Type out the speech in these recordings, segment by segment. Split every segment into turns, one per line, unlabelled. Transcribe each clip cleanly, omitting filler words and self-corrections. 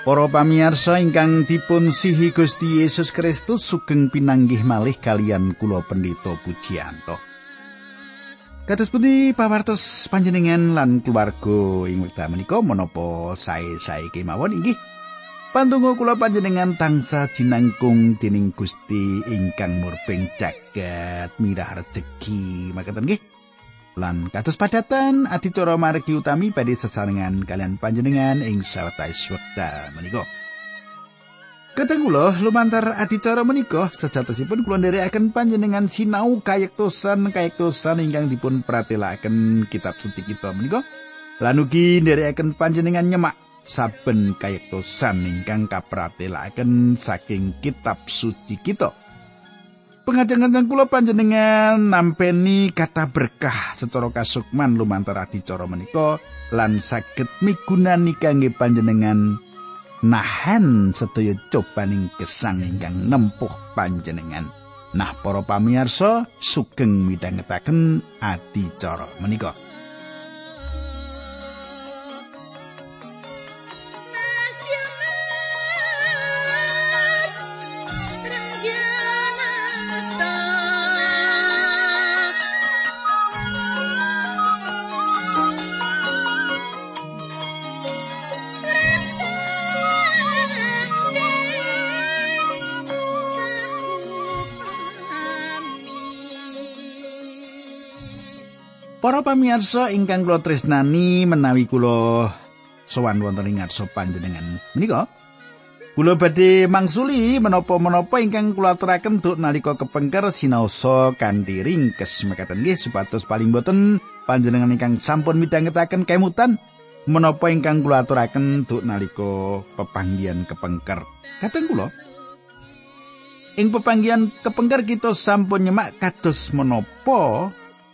Para pamirsa ingkang dipun sihi Gusti Yesus Kristus, sugeng pinanggih malih kalian kula Pendeta Pujiyanto. Kados pundi pawartos panjenengan lan keluarga ing wekdal menika menapa sae-sae kemawon inggih. Pandonga kula panjenengan tansah jinangkung dening Gusti ingkang murbeng jagat mirah rejeki makaten nggih. Lan kados padatan adicara margi utami badhe sesarengan kalian panjenengan ing sawetawis wekdal menika. Kateng kula lumantar adicara menika sejatosipun kula nderekaken panjenengan sinau kayektosan ingkang dipun pratelakaken kitab suci kita menika. Lan ugi nderekaken panjenengan nyemak saben kayektosan ingkang kapratelakaken saking kitab suci kita. Pengajeng-ajeng kula panjenengan nampeni kata berkah secara kasukman lumantar adicara menika lan saged migunani kangge panjenengan nahan sedaya cobaning gesang ingkang nempuh panjenengan. Nah, para pamirsa sugeng midhangetaken adicara menika. Para pamirsa ingkang kula tresnani, menawi kula sowan wonten ing ngarsa panjenengan menika, kula badhe mangsuli menapa-menapa ingkang kula aturaken duk nalika kepengker sinaosa kanthi ringkes mekaten nggih supados paling boten panjenengan ingkang sampun midhangetaken kemutan menapa ingkang kula aturaken duk nalika pepanggihan kepengker. Kateng kula ing pepanggihan kepengker kita sampun nyemak kados menapa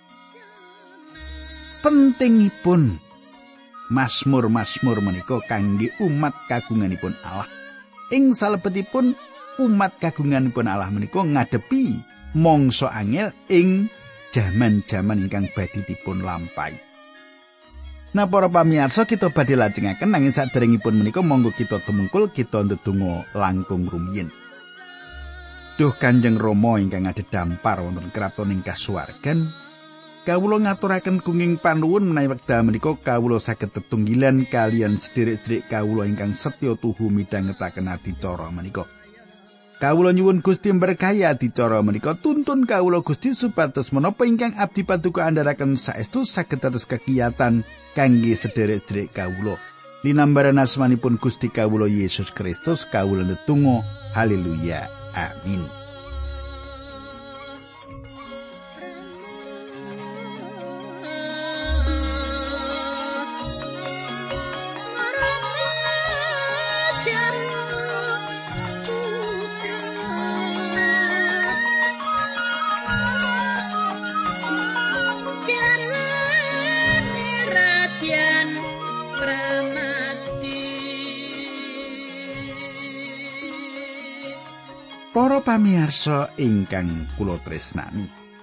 pentingipun Mazmur-mazmur menika kangge umat kagunganipun Allah. Ing salebetipun umat kagunganipun Allah menika ngadepi mangsa angel ing jaman-jaman ingkang badhe dipun lampahi. Nah, para pamirsa kita badhe lajengaken nanging saderengipun menika monggo kita tumungkul kita ndedonga langkung rumiyin. Duh Kanjeng Rama ingkang adhedhampar wonten kraton ing kasuwargan, kawula ngaturaken kenging panuwun menawi wekdal menika kawula saged tetunggilan kalian sederek-sederek kawula ingkang setya tuhu midhangetaken adicara menika. Kawula nyuwun Gusti berkahi adicara menika, tuntun kawula Gusti supados menapa ingkang abdi paduka andharaken saestu saged dados kekiyatan kangge sederek-sederek kawula. Linambaran asmanipun Gusti kawula Yesus Kristus kawula ndedonga. Haleluya. Amin. Para pamirsa ingkang kula tresnani,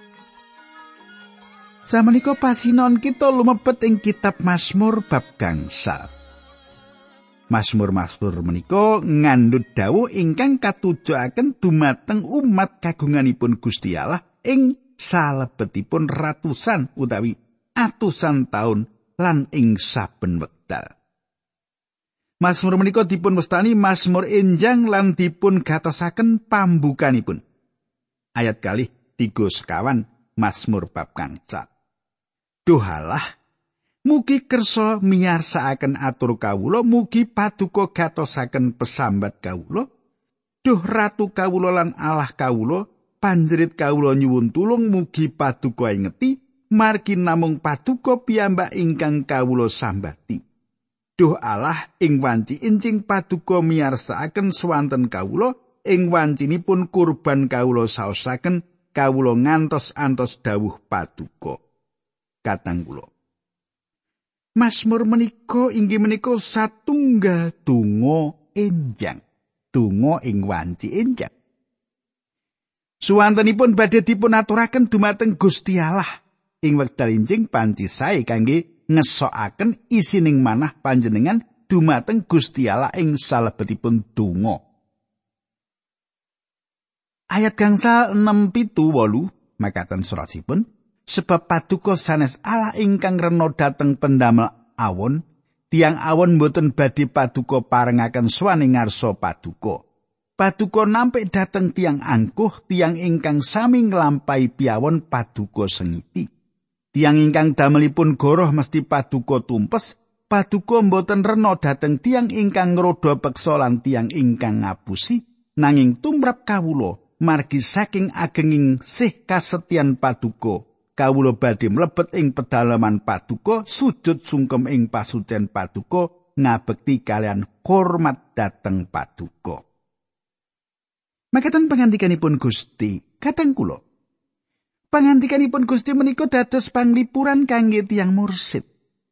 samenika pasinon kita lumebet ing kitab Mazmur bab gangsal. Mazmur-mazmur menika ngandhut dawuh ingkang katujuaken dumateng umat kagunganipun Gusti Allah ing salebetipun ratusan utawi atusan taun lan ing saben wekdal. Mazmur menika dipun wastani Mazmur enjang lan dipun gatosaken pambukanipun. Ayat 3:3 Mazmur bab gangsal. Duh Allah, mugi kersa miyarsakaken atur kawula, mugi paduka gatosaken pesambat kawula. Duh Ratu kawula lan Allah kawula, panjerit kawula nyuwun tulung, mugi paduka ingeti, margi namung paduka piyambak ingkang kawula sambati. Duh Allah, ing wanci incing paduka miyarsakaken swanten kawula, ing wancinipun kurban kawula saosaken, kawula ngantos-antos dawuh paduka. Katang kula. Mazmur menika inggih menika satunggal donga enjang. Donga ing wanci enjang. Suwantenipun badhe dipun aturaken dumateng Gusti Allah ing wekdal enjing panci sae kangge ngesokaken isining manah panjenengan dumateng Gusti Allah ing salebetipun donga. Ayat gangsal 6-7-8 makaten surasipun, sebab paduka sanes Allah ingkang rena dhateng pendamel awon, tiyang awon boten badhe paduka parengaken swaning ngarsa paduka. Paduka nampik dhateng tiyang angkuh, tiyang ingkang sami nglampahi piyawon paduka sengiti. Tiyang ingkang damelipun goroh mesti paduka tumpes, paduka boten rena dhateng tiyang ingkang ngrodha peksa lan tiyang ingkang ngapusi, nanging tumrap kawula margi saking agenging sih kasetyan paduka, kawula badhe mlebet ing pedalaman paduka, sujud sungkem ing pasucen paduka, ngabekti kalian hormat dhateng paduka. Makaten pangandikanipun Gusti, kadang kula. Pangandikanipun Gusti menika dados panglipuran kangge tiyang mursid.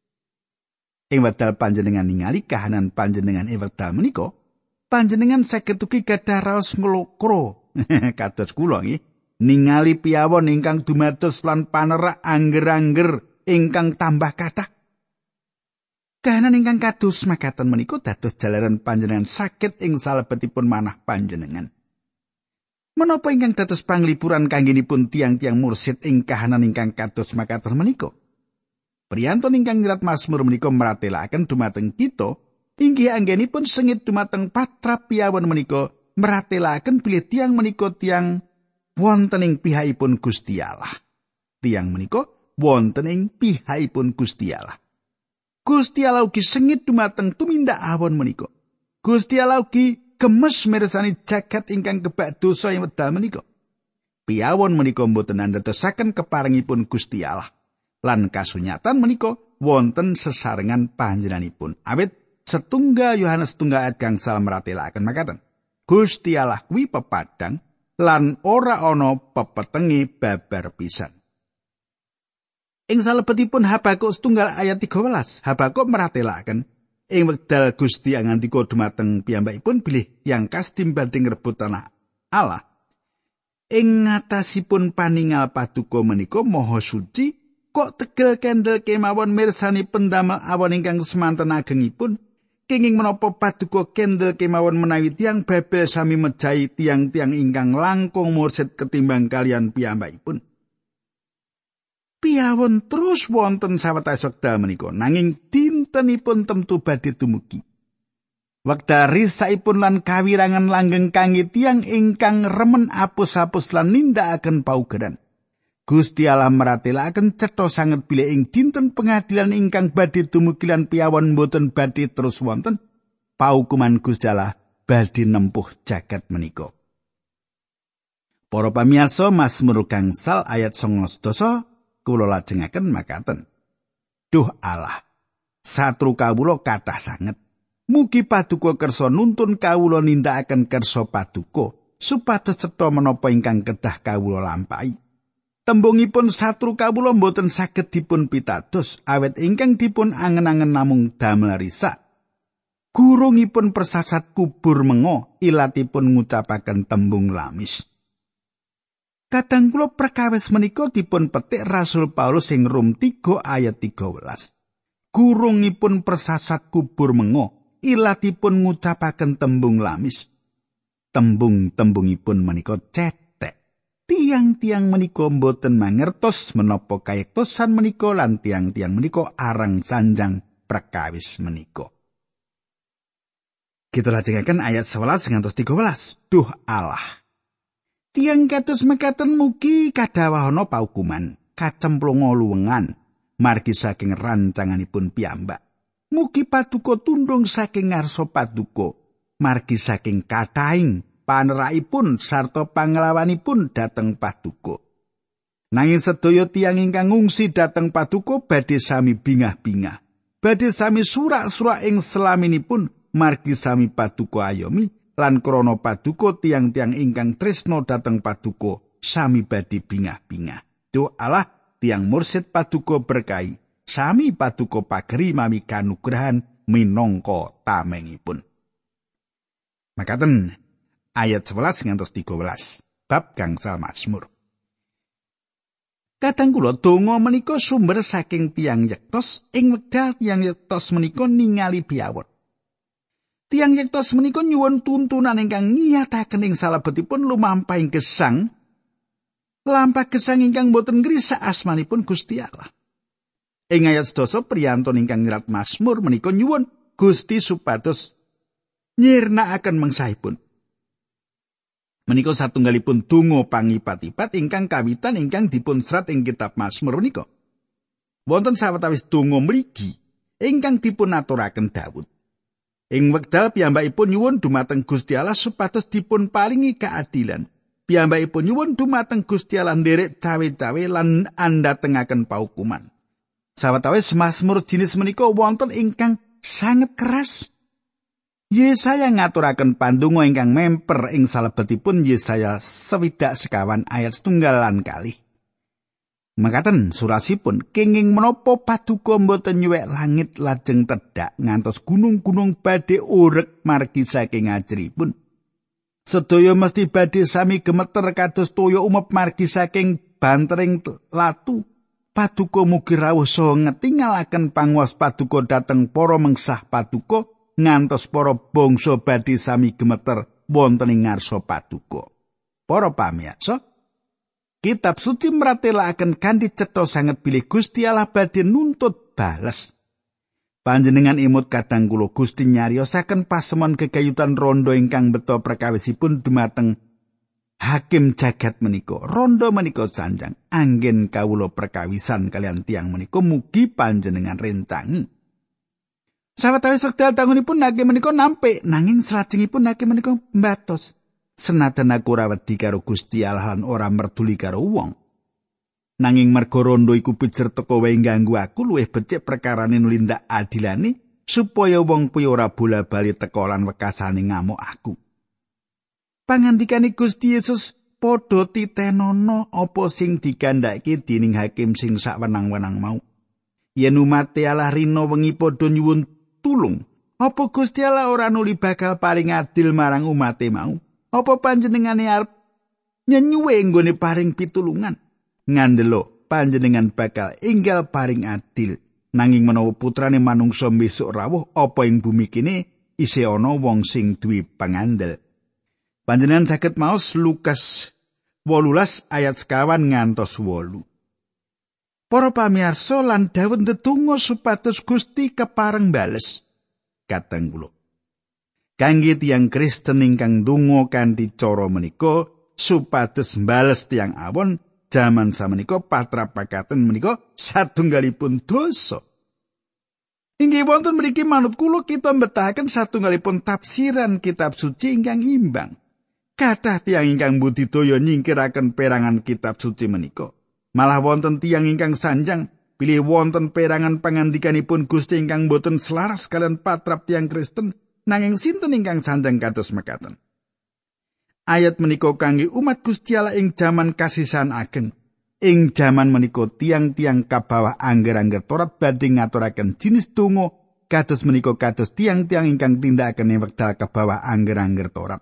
Ing wekdal panjenengan ningali kahanan panjenengan ing wekdal menika, panjenengan saged ugi gadah raos nglokro kados kula nggih, ningali piyawon ingkang dumados lan panerak angger-angger ingkang tambah kathah. Kahanan ingkang kados makaten menika dados jalaran panjenengan saged ing salebetipun manah panjenengan. Menapa ingkang dados panglipuran kanggenipun tiang-tiang mursid ing kahanan ingkang kados makaten menika? Priyantun ingkang nyerat Mazmur menika maratelaken dumateng kita, inggih anggenipun sengit dumateng patrap piyawon menika maratelaken bilih tiang menika tiang wonten ing pihakipun Gusti Allah. Tiang menika wonten ing pihakipun Gusti Allah. Gusti Allah ugi sengit dumateng tumindak awon menika. Gusti Allah ugi gemes mirsani jagat ingkang kebak dosa ing wekdal menika. Piyawon menika boten andadosaken keparengipun Gusti Allah. Lan kasunyatan menika wonten sesarengan panjenenganipun. Awit setunggal Yohanes 1 ayat gangsal maratelaken makaten. Gusti Allah kuwi pepadang lan ora ana pepetenge babar pisan. Ing salebetipun Habakuk 1 ayat 13, Habakuk maratelaken ing wekdal Gusti ngandika dumateng piyambakipun bilih yang kastim badhe ngrebut tanah Allah. Ing ngatasipun paningal paduka menika maha suci, kok tegel kendel kemawon mirsani pendamel awon ingkang semanten agengipun. Kenging menapa paduka kendel kemawon menawi tiang Babel sami mejahi tiang-tiang ingkang langkung mursid ketimbang kalian piyambakipun. Piyawon terus wonten sawetawis wekdal menika, nanging dintenipun temtu badhe dumugi. Wekdal risaipun lan kawirangan langgeng kangge tiang ingkang remen apus-apus lan nindakaken paugeran. Gusti Allah maratelaken cetha sanget bilih ing dinten pengadilan ingkang badhe dumugi lan piyawon boten badhe terus wonten, paukuman Gusti Allah badhe nempuh jagat menika. Para pamirsa, Mazmur gangsal ayat 19 kula lajengaken makaten. Duh Allah, satru kawula kathah sanget. Mugi paduka kersa nuntun kawula nindakaken kersa paduka, supados cetha menapa ingkang kedah kawula lampahi. Tembungipun satru kawula boten saged dipun pitados, awet ingkang dipun angen-angen namung damel risak. Gurungipun persasat kubur mengo, ilatipun ngucapaken tembung lamis. Kadang kula perkawis menika dipun petik Rasul Paulus ing Rom 3 ayat 13. Gurungipun persasat kubur mengo, ilatipun ngucapaken tembung lamis. Tembung-tembungipun menika cethek. Tiang-tiang menika boten mangertos menapa kayektosan menika lan tiang-tiang menika arang sanjang perkawis menika. Kita lajengaken ayat 11 ngantos 13. Duh Allah. Tiang kados mekaten mugi kadhawahana paukuman, kacemplunga luwengan, margi saking rancanganipun piyambak. Mugi paduka tundung saking ngarsa paduka, margi saking kathahing panerakipun sarta panglawanipun dhateng paduka. Nanging sedaya tiyang ingkang ngungsi dhateng paduka badhe sami bingah-bingah, badhe sami surak-surak ing selaminipun, margi sami paduka ayomi, lan krana paduka tiang-tiang ingkang tresna dhateng paduka sami badhe bingah-bingah. Duh Allah, tiang mursid paduka berkahi, sami paduka pageri mami kanugrahan minangka tamengipun. Makaten ayat 11 ngantos 13 bab gangsal Mazmur. Kadang kula donga menika sumber saking tiang yektos ing wekdal tiang yektos menika ningali piyawon. Tiyang yektos menika nyuwun tuntunan ingkang ngiyataken ing salebetipun lumampahing gesang, lampah gesang ingkang boten ngrisak asmanipun Gusti Allah. Ing ayat 11 priyantun ingkang nyerat Mazmur menika nyuwun Gusti supados nyirnakaken mengsahipun. Menika satunggalipun donga pangipat-ipat ingkang kawitan ingkang dipun serat ing kitab Mazmur menika. Wonten sawetawis donga mligi ingkang dipun aturaken Daud. Ing wekdal piyambakipun nyuwun dumateng Gusti Allah supados dipun paringi keadilan. Piyambakipun nyuwun dumateng Gusti Allah nderek cawe-cawe lan andhatengaken paukuman. Sawetawis Mazmur jinis menika wonten ingkang sanget keras. Yesaya ngaturaken pandonga ingkang memper ing salebetipun Yesaya 61 ayat 1 Mekaten surasipun, kenging menapa paduka mboten nyuwek langit lajeng tedhak ngantos gunung-gunung badhe urek margi saking ajripun. Sedaya mesti badhe sami gemeter kados toya umep margi saking bantering latu. Paduka mugi rawuh saha ngetingalaken panguwas paduka dhateng para mengsah paduka ngantos para bangsa badhe sami gemeter wonten ing ngarsa paduka. Para pamirsa, kitab suci mratelakaken kanthi cetha sanget bilih Gusti Allah badhe nuntut bales. Panjenengan imut kadang kula Gusti nyariosaken pasemon gegayutan rondo ingkang beta perkawisipun dumateng hakim jagat menika. Rondo menika sanjang anggen kawula perkawisan kalian tiang menika mugi panjenengan rencangi. Sawetawis wekdal tangunipun hakim menika nampik nanging salajengipun hakim menika mbatos. Senajan aku ora wedi karo Gusti Allah lan ora merduli karo wong. Nanging merga rondo iku pijer teka wae ngganggu aku luwih becik perkarane nulindak adilane supaya wong kuwi ora bola-bali teka lan wekasane ngamuk aku. Pangandikane Gusti Yesus padha titenono apa sing digandhake dening hakim sing sawenang-wenang mau. Yen umat Allah rina wengi padha nyuwun tulung, apa Gusti Allah ora nuli bakal paring adil marang umate mau? Apa panjenengane arep nyenyuwe nggone paring pitulungan? Ngandelo panjenengan bakal enggal paring adil. Nanging menawa putrane manungsa besok rawuh, apa ing bumi kene isih ana wong sing duwe pangandel. Panjenengan saged maos Lukas 18 ayat 1 ngantos 8. Para pamirsa lan Daud ndedonga supados Gusti kepareng bales. Kadang kula kangge tiyang Kristen ingkang ndonga kanthi cara menika supados bales tiyang awon jaman samenika patrapakaten menika satunggalipun dosa. Inggih wonten mriki manut kula kita mbetahaken satunggalipun tafsiran kitab suci ingkang imbang. Kathah tiyang ingkang budidaya nyingkiraken perangan kitab suci menika. Malah wonten tiyang ingkang sanjang pilih wonten perangan pangandikanipun Gusti ingkang boten selaras kalian patrap tiyang Kristen, nanging sinten ingkang sanjang kados mekaten. Ayat menika kangge umat Gusti Allah ing jaman kasisan ageng. Ing jaman menika tiang-tiang kabawah angger-angger Torat badhe ngaturaken jinis donga kados menika kados tiang-tiang ingkang tindakaken ing wekdal kabawah angger-angger Torat.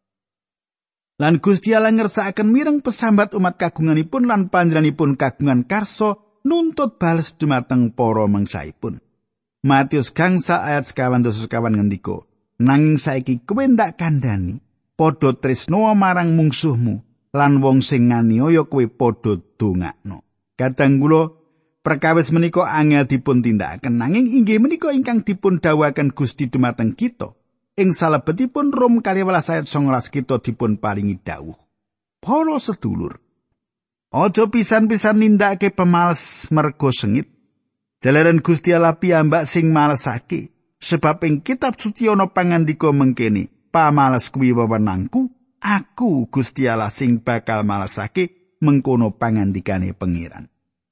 Lan Gusti Allah ngersakaken mireng pesambat umat kagunganipun lan panjenenganipun kagungan karsa nuntut bales dumateng para mengsahipun. Matius gangsal ayat 11 ngendika, nanging saiki kowe ndak kandhani, padha tresna marang mungsuhmu lan wong sing nganiaya kowe padha dongakno. Kadang kula perkawis menika angel dipun tindakaken, nanging inggih menika ingkang dipun dawuhaken Gusti dumateng kita. Ing salebetipun Rom 12 ayat 19 kita dipun paringi dawuh. Para sedulur, aja pisan-pisan nindakake pemales merga sengit. Jalaran Gusti Allah piyambak sing malesake, sebab ing kitab suci ana pangandika mengkene, pamales kuwi wewenangku, aku Gusti Allah sing bakal malesake, mengkono pangandikane Pangeran.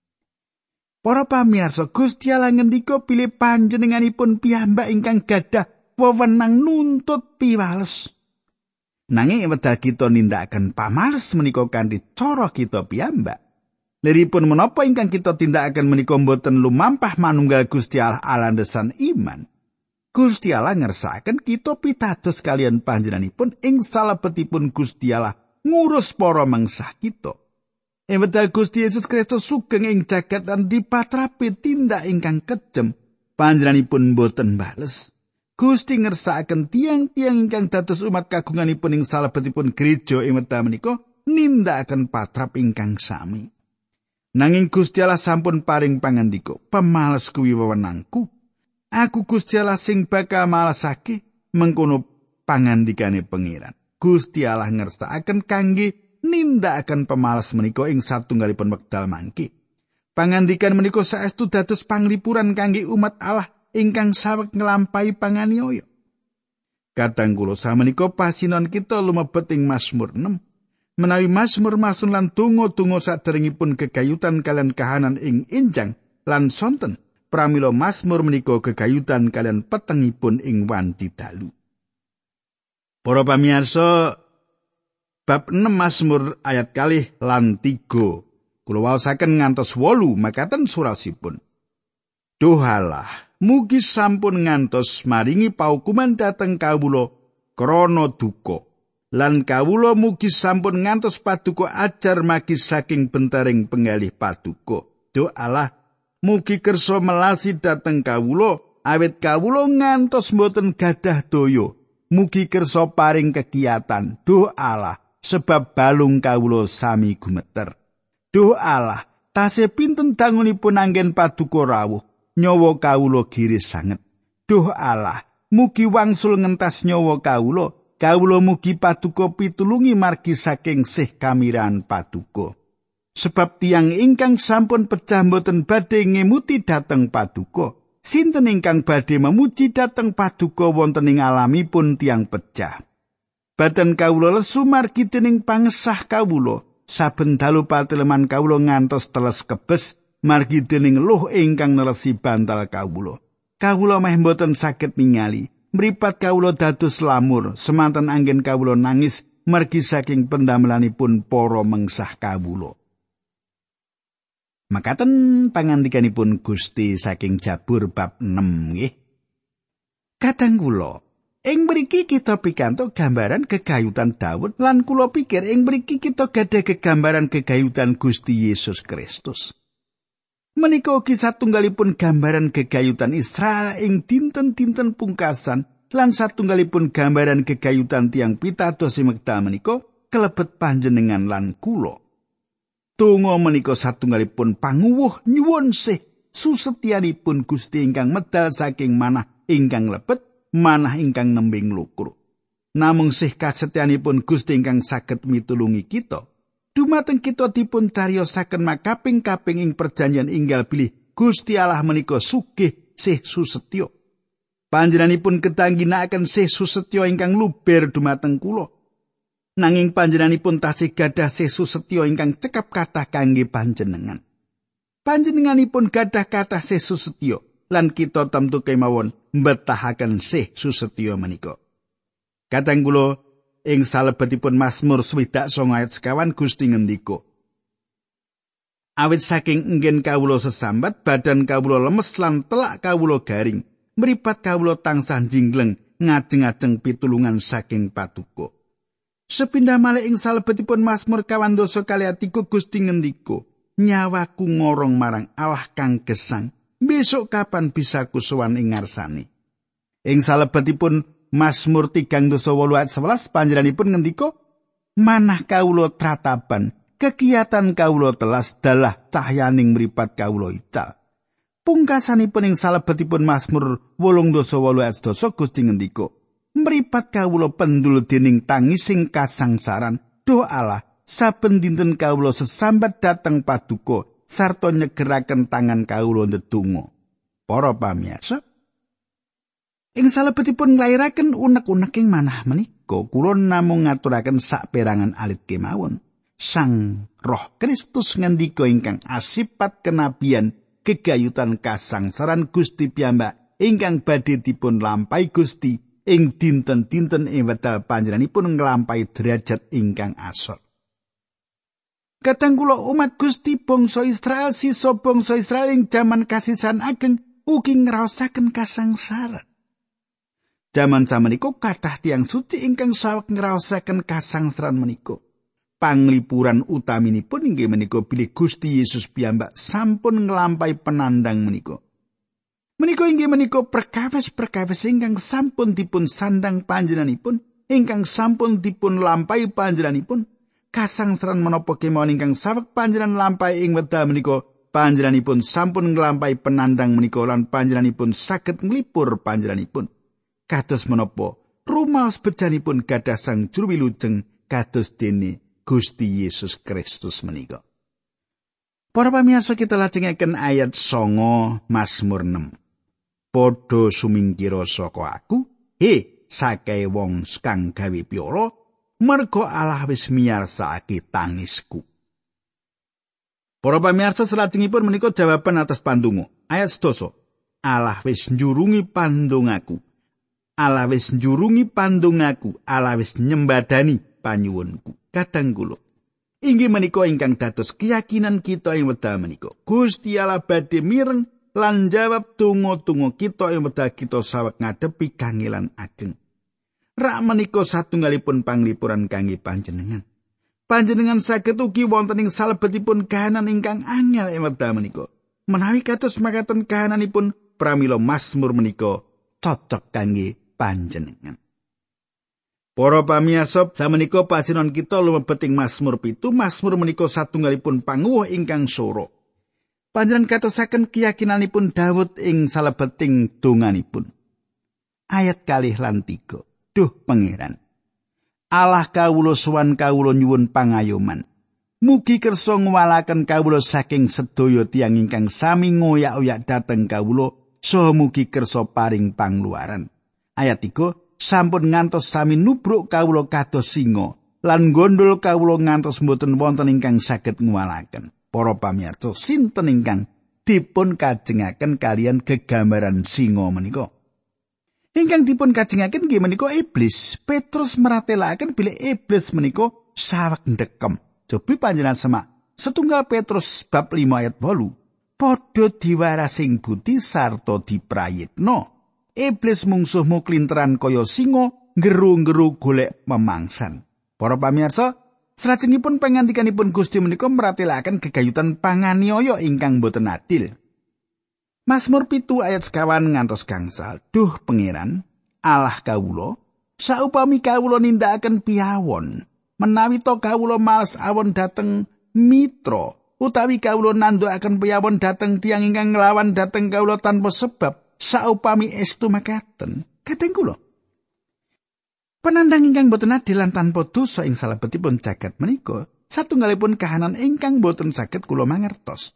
Para pamirsa, Gusti Allah ngendika pilih panjenenganipun piyambak ingkang gadah wewenang nuntut piwales. Nanging wedal kita nindakaken pamales menika kanthi cara kita piyambak. Liripun menapa ingkang kita tindakaken menika boten lumampah manunggal Gusti Allah alandesan iman. Gusti Allah ngersakaken kita pitados kalian panjenenganipun ing salebetipun Gusti Allah ngurus para mengsah kita. Ing wedal Gusti Yesus Kristus sugeng ing jagat lan dipatrapi tindak ingkang kejem, panjenenganipun boten bales. Gusti ngersakaken tiang-tiang ingkang dados umat kagunganipun ing salebetipun gereja ing wekdal menika nindakaken patrap ingkang sami. Nanging Gusti Allah sampun paring pangandika, "Pemales kuwi wewenangku. Aku Gusti Allah sing bakal malesake," mengkono pangandikane pangeran. Gusti Allah ngersakaken kangge nindakaken pemales menika ing satunggalipun wekdal mangke. Pangandikan menika saestu dados panglipuran kangge umat Allah ingkang saweg nglampahi panganiaya. Kadang kula samenika pasinon kita lumebet ing Mazmur 6. Menawi Mazmur masun lan donga-donga saderengipun gegayutan kalian kahanan ing enjang lan sonten, pramila Mazmur menika gegayutan kalian petengipun ing wanci dalu. Para pamirsa, bab 6 Mazmur ayat 2 lan 3. Kula waosaken ngantos 8 makaten surasipun. Duh Allah, mugi sampun ngantos maringi paukuman dhateng kawula krana duka. Lan kawula mugi sampun ngantos paduka ajar magi saking bentaring penggalih paduka. Duh Allah, mugi kersa melasi dhateng kawula awit kawula ngantos mboten gadah daya. Mugi kersa paring kekiyatan. Duh Allah, sebab balung kawula sami gumeter. Duh Allah, tasih pinten dangunipun anggen paduka rawuh, nyawa kawula giris sanget. Duh Allah, mugi wangsul ngentas nyawa kawula, kawula mugi paduka pitulungi margi saking sih kamiran paduka. Sebab tiang ingkang sampun pecah mboten badhe ngemuti dhateng paduka. Sinten ingkang badhe memuji dhateng paduka wonten ing alamipun tiang pecah. Badan kawula lesu margi dening pangesah kawula. Saben dalu pateleman kawula ngantos teles kebes margi dening luh ingkang nelesi bantal kawula. Kawula meh mboten saged ningali, mripat kawula dados lamur, semanten anggen kawula nangis margi saking pendamelanipun para mengsah kawula. Makaten pangandikanipun Gusti saking Jabur bab 6 nggih. Kadang kula ing mriki kita pikantuk gambaran gegayutan Daud lan kula pikir ing mriki kita gadah gegambaran gegayutan Gusti Yesus Kristus. Menika ugi satunggalipun gambaran gegayutan Israel ing dinten-dinten pungkasan lan satunggalipun gambaran gegayutan tiang pitados ing wekdal menika kelebet panjenengan lan kula. Donga menika satunggalipun panguwuh nyuwun sih susetyanipun Gusti ingkang medal saking manah ingkang lebet, manah ingkang nembing lukur. Namung sih kasetyanipun Gusti ingkang saged mitulungi kita. Dumateng kita dipun cariosaken makaping-kaping ing perjanjian inggal bilih Gusti Allah menika sugih sih susetya. Panjenenganipun ketangginaken sih susetya ingkang luber dumateng kula. Nanging panjenenganipun tasih gadah sih susetya ingkang cekap kathah kangge panjenengan. Panjenenganipun gadah kathah sih susetya lan kita tamtu kemawon mbetahaken sih susetya menika. Kadang kula ing salebetipun Mazmur 29 ayat 1 Gusti ngendika, "Awit saking enggen kawula sesambat, badan kawula lemes lan telak kawula garing, mripat kawula tansah jingleng ngajeng-ajeng pitulungan saking paduka." Sepindah malih ing salebetipun Mazmur 2:3 Gusti ngendika, "Nyawaku ngorong marang Allah kang gesang, besok kapan bisa kusowan ing ngarsane." Ing salebetipun Mazmur 3:8 ayat 11 panjenenganipun ngendika, "Manah kawula trataban, kegiatan kawula telas dalah cahyaning mripat kawula ical." Pungkasanipun ing salebetipun Mazmur 8:8 ayat 10 Gusti ngendika, "Mripat kawula pendul dening tangising kasangsaran, Duh Allah, saben dinten kawula sesambat dhateng paduka sarta nyegeraken tangan kawula ndedonga." Para pamirsa, ing salebetipun nglairaken unek-uneking manah menika, kula namung ngaturaken saperangan alit kemawon. Sang Roh Kristus ngendika ingkang asipat kenabian gegayutan kasangsaran Gusti piyambak ingkang badhe dipun lampahi Gusti ing dinten-dinten ing wekdal panjenenganipun nglampahi derajat ingkang asor. Kadang kula umat Gusti bangsa Israel sisa bangsa Israel ing jaman kasisan ageng ugi ngraosaken kasangsaran. Jaman samenika kathah tiyang suci ingkang saweg ngraosaken kasangsaran menika. Panglipuran utaminipun inggih menika bilih Gusti Yesus piyambak sampun nglampahi penandang menika. Menika inggih menika perkawis-perkawis ingkang sampun dipun sandang panjenenganipun, ingkang sampun dipun lampahi panjenenganipun. Kasangsaran menapa kemawon ingkang saweg panjenengan lampahi ing wekdal menika, panjenenganipun sampun nglampahi penandang menika lan panjenenganipun saged nglipur panjenenganipun. Kados menapa rumaos bejanipun gadah sang juru wilujeng kados dene Gusti Yesus Kristus menika. Para pamirsa, kita lajengaken ayat 9 Mazmur 6. Padha sumingkira saka aku, sakehe wong kang gawe piara, merga Allah wis miyarsakake tangisku. Para pamirsa, salajengipun menika jawaban atas pandonga. Ayat 10. Allah wis njurungi pandongaku. Allah wis njurungi pandongaku, Allah wis nyembadani panyuwunku. Kadang kula inggih menika ingkang dados keyakinan kita ing wekdal menika. Gusti Allah badhe mireng lan jawab donga-donga kita ing wekdal kita saweg ngadepi kangelan ageng. Rak menika satunggalipun panglipuran kangge panjenengan. Panjenengan saged ugi wonten ing salebetipun kahanan ingkang anyar ing wekdal menika. Menawi kados makaten kahananipun, pramila Mazmur menika cocok kangge panjenengan. Para pamirsa, samenika pasinon kita lumebet ing Mazmur 7. Mazmur menika satunggalipun panguwuh ingkang sora. Panjenengan katosaken keyakinanipun Daud ing salebeting donganipun. Ayat 2 lan 3. Duh Pangeran, Allah kawula sowan kawula nyuwun pangayoman. Mugi kersa ngwalaken kawula saking sedaya tiyang ingkang sami ngoyak-oyak dhateng kawula, saha mugi kersa paring pangluaran. Ayat 3. Sampun ngantos sami nubruk kawula kados singa, lan gondol kawula ngantos mboten wonten ingkang saged ngwalaken. Para pamirsa, sinten ingkang dipun kajengaken kalian gegambaran singa menika? Ingkang dipun kajengaken nggih menika iblis. Petrus meratelaken bilih iblis menika saweg ndekem. Cobi panjenengan semak setunggal Petrus bab 5 ayat 8. Padha diwarasing budi sarta diprayitna. Iblis mungsuhmu klinteran kaya singa, ngeru-ngeru golek memangsan. Para pamirsa, salajengipun pangandikanipun Gusti menika meratelaken gegayutan panganiaya ingkang boten adil. Mazmur 7 ayat 1 ngantos gangsal. Duh Pangeran, Allah kawula, saupami kawula nindakaken piyawon, menawi to kawula males awon dhateng mitra, utawi kawula nandhakaken piyawon dhateng tiyang ingkang nglawan dhateng kawula tanpa sebab, saupami estu makaten. Kadang kula penandang ingkang boten adil lan tanpa dosa ing salebetipun jagat menika satunggalipun kahanan ingkang boten saged kula mangertos.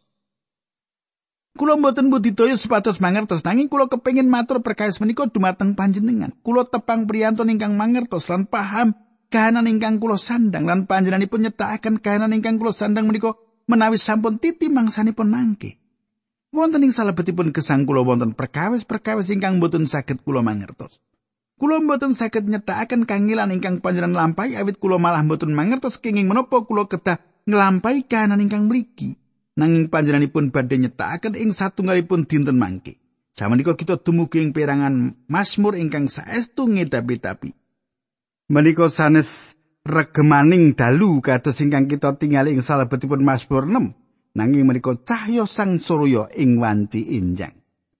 Kula mboten budidaya supados mangertos, nanging kula kepengin matur perkawis menika dumateng panjenengan. Kula tepang priyantun ingkang mangertos lan paham kahanan ingkang kula sandang lan panjenenganipun nyethakaken kahanan ingkang kula sandang menika menawi sampun titi mangsanipun mangke. Wonten ing salebetipun gesang kula wonten perkawis-perkawis ingkang boten saged kula mangertos. Kula mboten saged nyethakaken kangilan ingkang panjenengan lampahi awit kula malah mboten mangertos kenging menapa kula kedah nglampahi kahanan ingkang mligi. Nanging panjenenganipun badhe nyethakaken ing satunggalipun dinten mangke. Samenika kita dumugi ing perangan Mazmur ingkang saestu ngedapi-dapi. Menika sanes regemaning dalu kados ingkang kita tingali ing salebetipun Mazmur 6. Nanging menika cahya sang surya ing wanci enjang.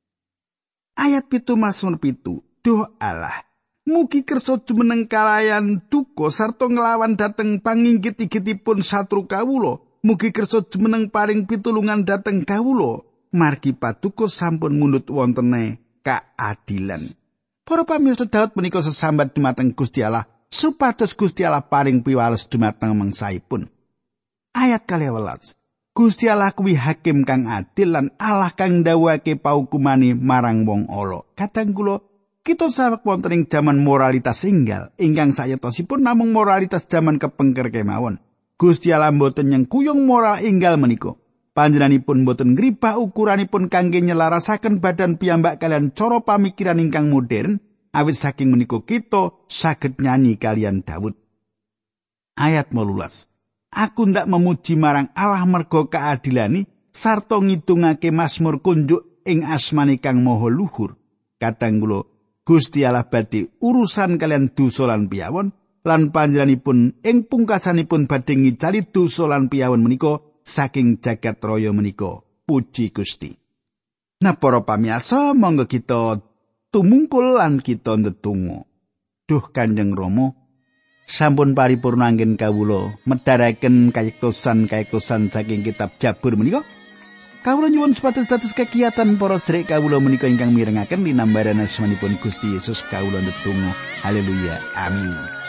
Ayat 7 Mazmur 7. Duh Allah, mugi kersa jumeneng kalayan duka sarta nglawan dhateng panginggit-inggitipun satru kawula. Mugi kersa jumeneng paring pitulungan dhateng kawula. Margi paduka sampun mundhut wontene kaadilan. Para pamirsa, Daud menika sesambat dumateng Gusti Allah supados Gusti Allah paring piwales dumateng mangsaipun. Ayat 12. Gusti Allah kuwi hakim kang adil lan Allah kang ndawuhake paukumane marang wong ala. Kadang kula kita saweg wonten ing jaman moralitas enggal ingkang sayetosipun namung moralitas jaman kepengker kemawon. Gusti Allah mboten nyengkuyung moral enggal menika. Panjenenganipun mboten ngribah ukuranipun kangge nyelarasaken badan piyambak kalian cara pamikiran ingkang modern, awit saking menika kita saged nyanyi kalian Daud. Ayat 18. Aku ndak memuji marang Allah merga kaadilani sarta ngidungake mazmur kunjuk ing asmane kang maha luhur. Kadang kula Gusti Allah badhe urusan kalian dosa lan piyawon lan panjenenganipun ing pungkasanipun badhe ngicali dosa lan piyawon menika saking jagat raya menika. Puji Gusti. Nah para pamirsa, monggo kita tumungkul lan kita ndedonga. Duh Kanjeng Rama, sampun paripurna anggen kawula medharaken kayektosan saking kitab Jabur menika. Kawula nyuwun supados dados kegiatan para sedherek kawula menika ingkang mirengaken linambaran asmanipun Gusti Yesus kawula ndedonga. Haleluya. Amin.